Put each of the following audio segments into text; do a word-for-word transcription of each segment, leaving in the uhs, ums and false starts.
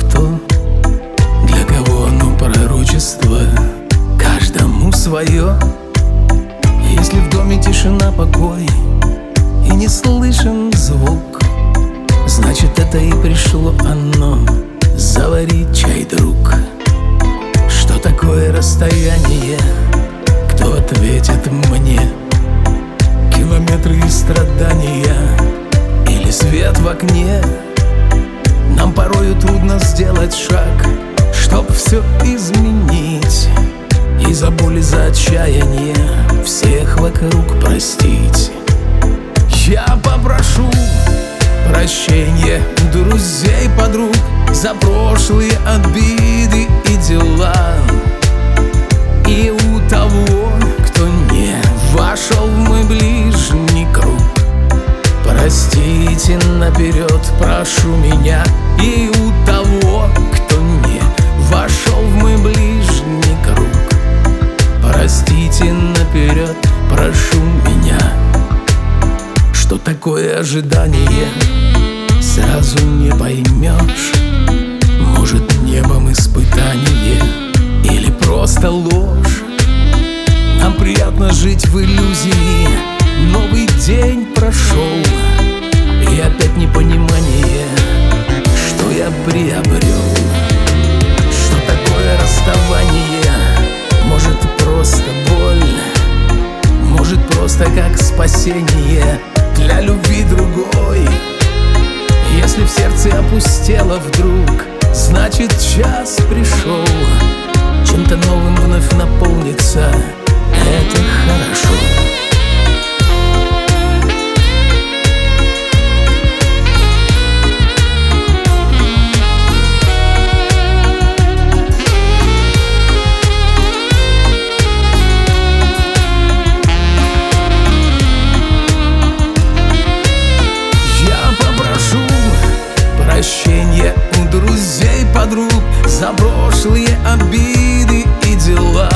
кто, для кого оно пророчество, каждому свое. Если в доме тишина, покой и не слышен звук, значит, это и пришло оно. Завари чай, друг. Что такое расстояние? Кто ответит мне? Километры и страдания или свет в окне? Нам порою трудно сделать шаг, чтоб все изменить, и за боль, и за отчаяние всех вокруг простить. Я попрошу прощения друзей, подруг за прошлые обиды и дела. И у того, кто не вошел в мой ближний круг, простите наперед, прошу меня. И у того, кто не вошел в мой ближний круг, простите наперед, прошу меня. Что такое ожидание, сразу не поймешь. Может, небом испытание или просто ложь. Нам приятно жить в иллюзии. Новый день прошел, и опять непонимание, что я приобрел. Что такое расставание? Может, просто боль, может, просто как спасение для любви другой. Если в сердце опустело вдруг, значит, час пришел чем-то новым вновь наполниться. Это хорошо. Прощения у друзей, подруг за прошлые обиды и дела.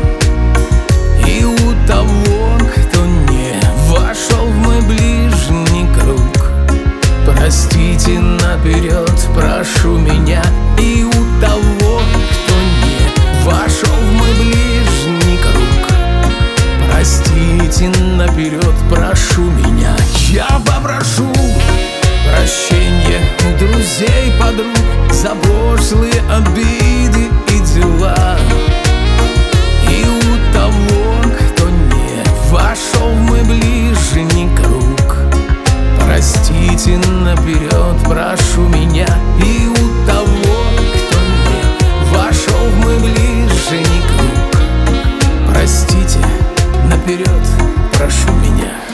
И у того, кто не вошел в мой ближний круг, простите наперед, прошу меня. И у того, кто не вошел в мой ближний круг, простите наперед, прошу меня. Я попрошу прощения у друзей, подруг за прошлые обиды и дела. И у того, кто не вошел в мой ближний круг, простите наперед, прошу меня. И у того, кто не вошел в мой ближний круг, простите наперед, прошу меня.